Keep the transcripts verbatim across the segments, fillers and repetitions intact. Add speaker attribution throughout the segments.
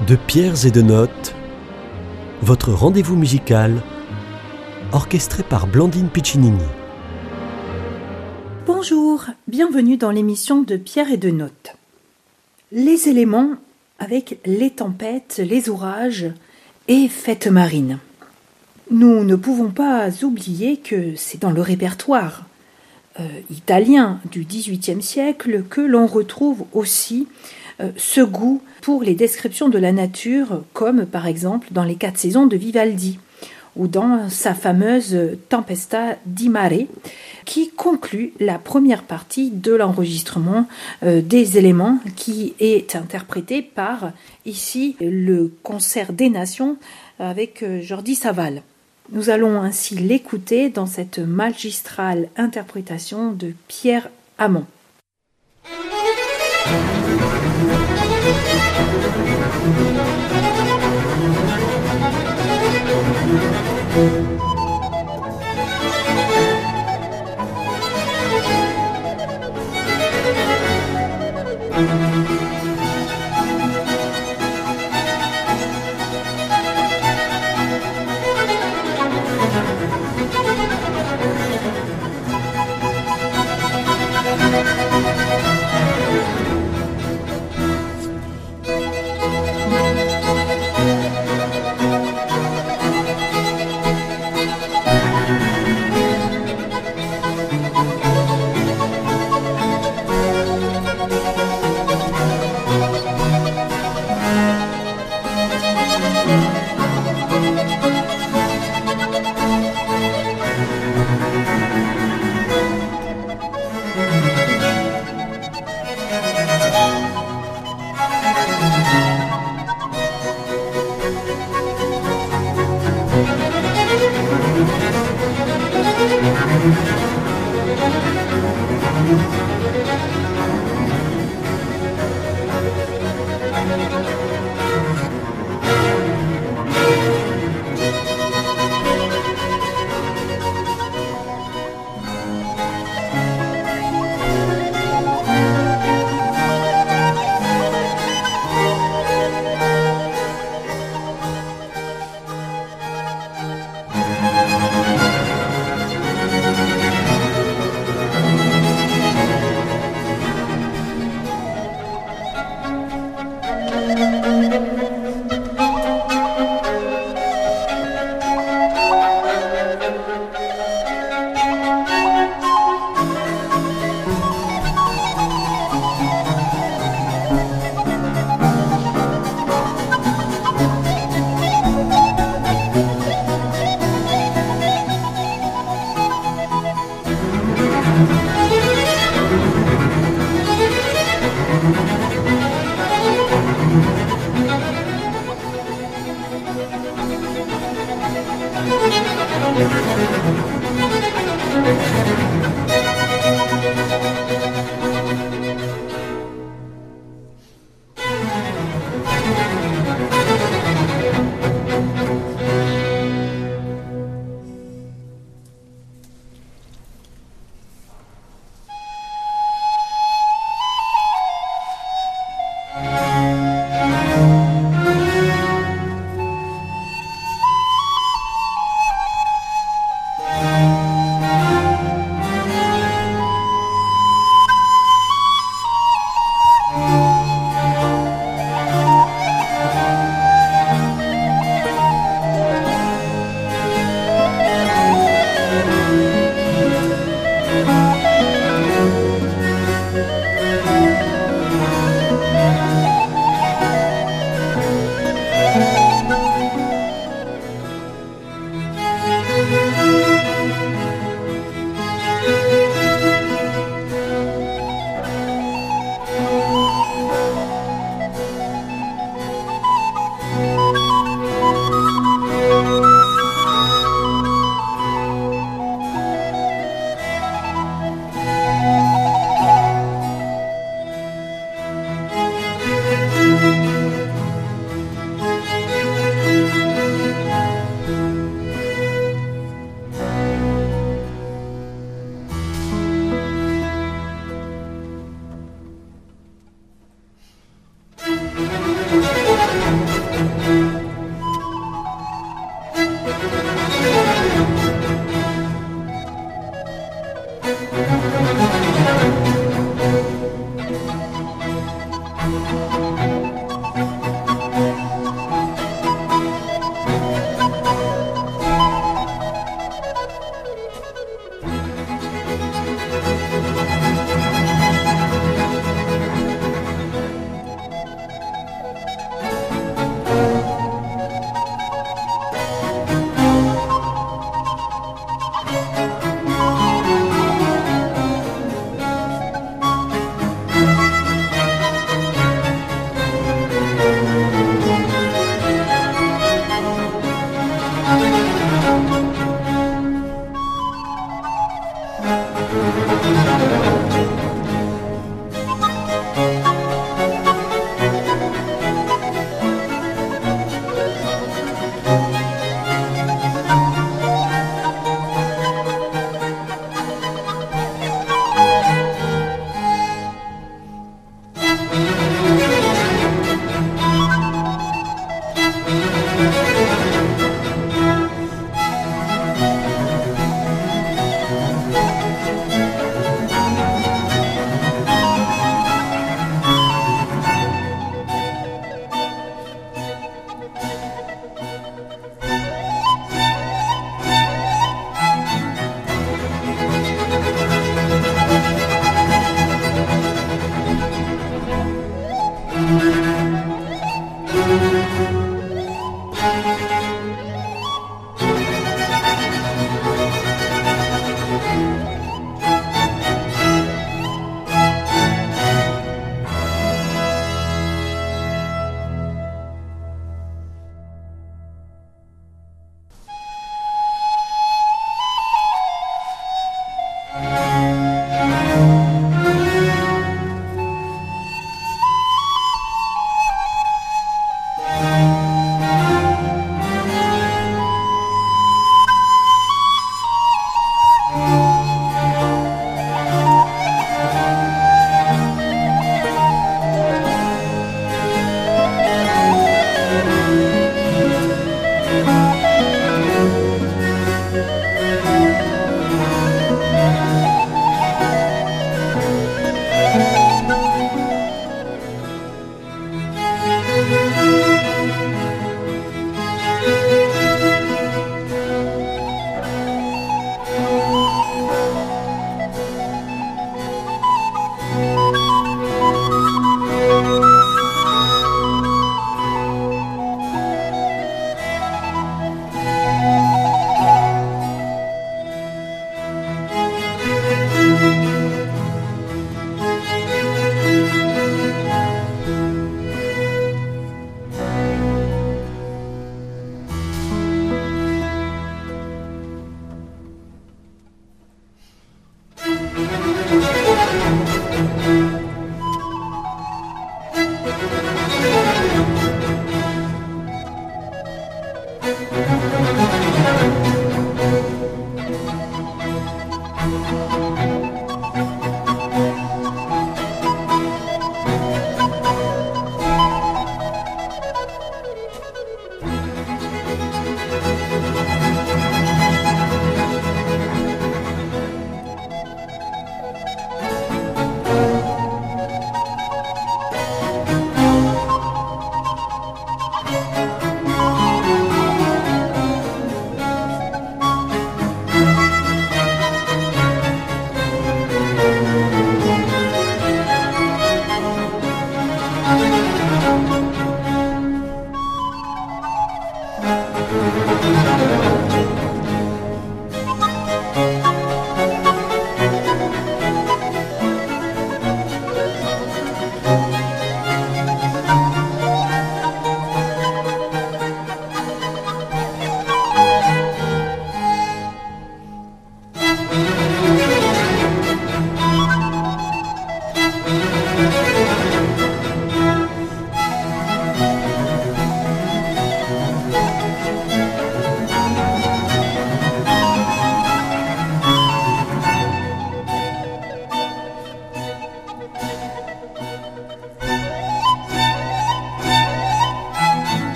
Speaker 1: De pierres et de notes, votre rendez-vous musical, orchestré par Blandine Piccinini.
Speaker 2: Bonjour, bienvenue dans l'émission de Pierres et de notes. Les éléments avec les tempêtes, les orages et fêtes marines. Nous ne pouvons pas oublier que c'est dans le répertoire euh, italien du dix-huitième siècle que l'on retrouve aussi euh, ce goût pour les descriptions de la nature, comme par exemple dans les quatre saisons de Vivaldi, ou dans sa fameuse Tempesta di Mare, qui conclut la première partie de l'enregistrement euh, des éléments, qui est interprété par, ici, le Concert des Nations avec euh, Jordi Savall. Nous allons ainsi l'écouter dans cette magistrale interprétation de Pierre Hamon.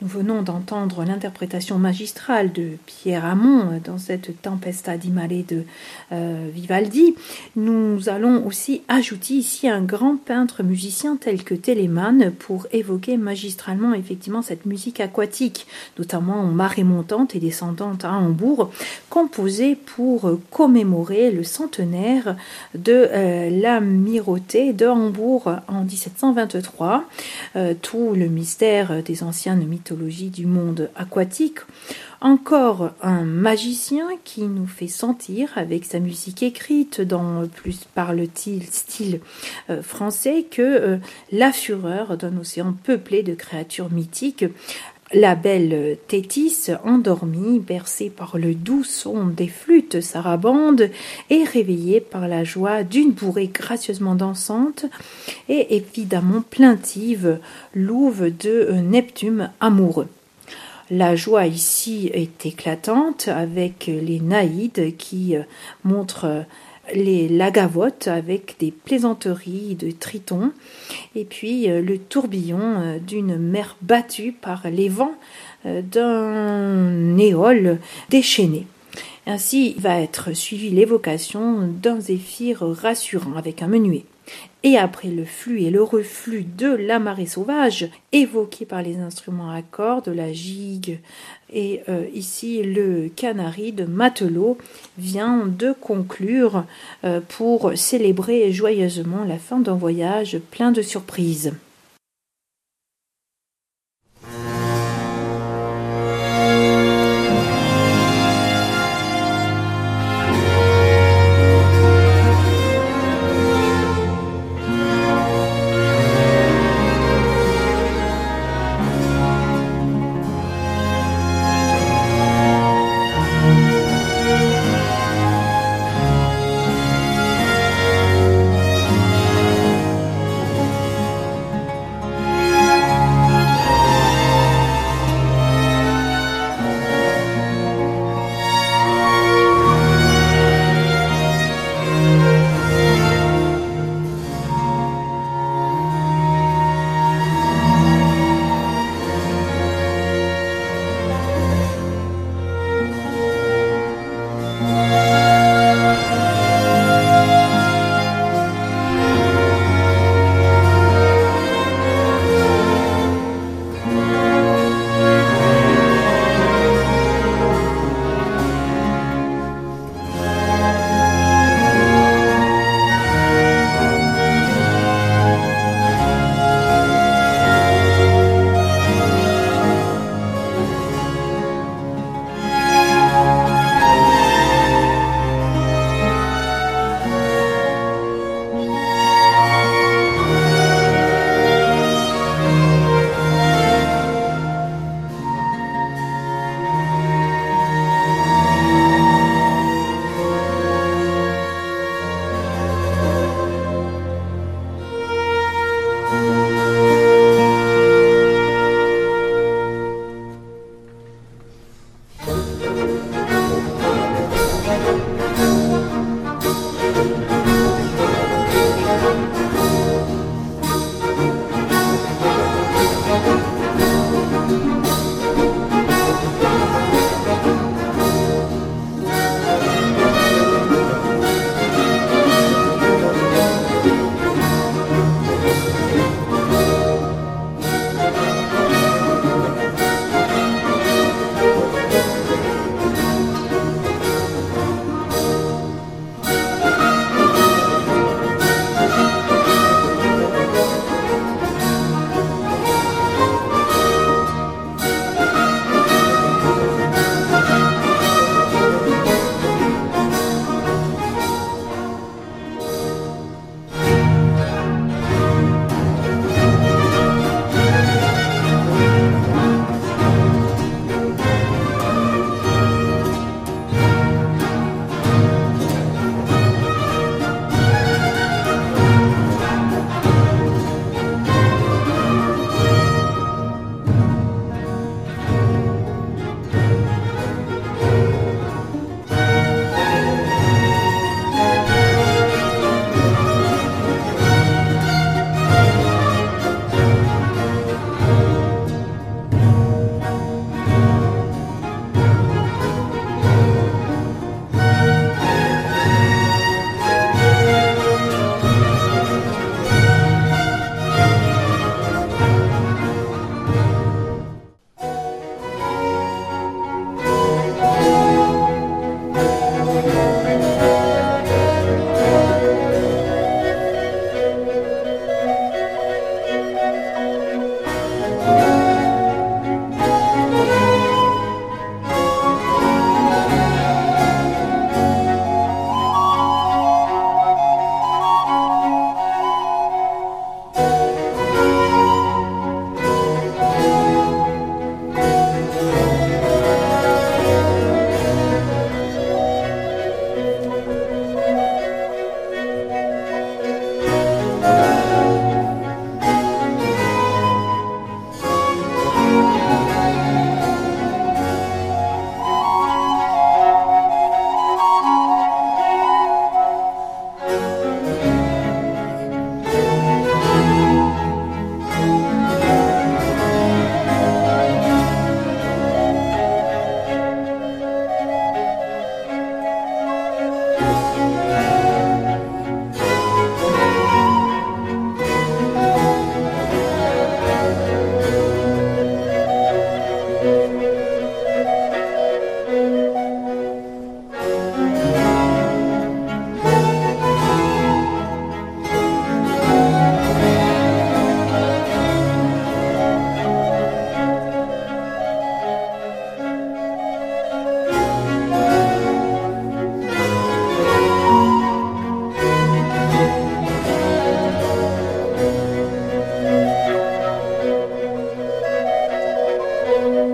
Speaker 2: Nous venons d'entendre l'interprétation magistrale de Pierre Hamon dans cette Tempesta di Mare de euh, Vivaldi. Nous allons aussi ajouter ici un grand peintre musicien tel que Telemann pour évoquer magistralement effectivement cette musique aquatique, notamment en marée montante et descendante à Hambourg, composée pour commémorer le centenaire de euh, l'amirauté de Hambourg en dix-sept cent vingt-trois. Euh, tout le mystère des anciennes mythologies du monde aquatique. Encore un magicien qui nous fait sentir, avec sa musique écrite dans plus par le style euh, français, que euh, la fureur d'un océan peuplé de créatures mythiques. La belle Thétis, endormie, bercée par le doux son des flûtes sarabandes et réveillée par la joie d'une bourrée gracieusement dansante et évidemment plaintive, louve de Neptune amoureux. La joie ici est éclatante avec les naïdes qui montrent les lagavotes avec des plaisanteries de tritons et puis euh, le tourbillon euh, d'une mer battue par les vents euh, d'un éole déchaîné. Ainsi va être suivie l'évocation d'un zéphyr rassurant avec un menuet. Et après le flux et le reflux de la marée sauvage, évoqué par les instruments à cordes, la gigue et euh, ici le canari de matelot, vient de conclure euh, pour célébrer joyeusement la fin d'un voyage plein de surprises.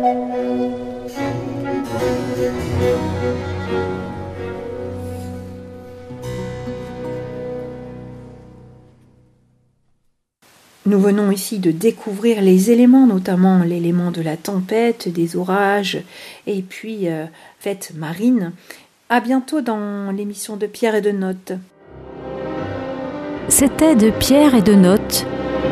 Speaker 2: Nous venons ici de découvrir les éléments, notamment l'élément de la tempête, des orages, et puis euh, fête marine. À bientôt dans l'émission de Pierre et de Notes.
Speaker 3: C'était de Pierre et de Notes,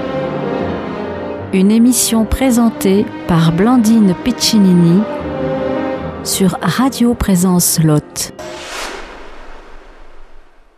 Speaker 3: une émission présentée par Blandine Piccinini sur Radio Présence Lot.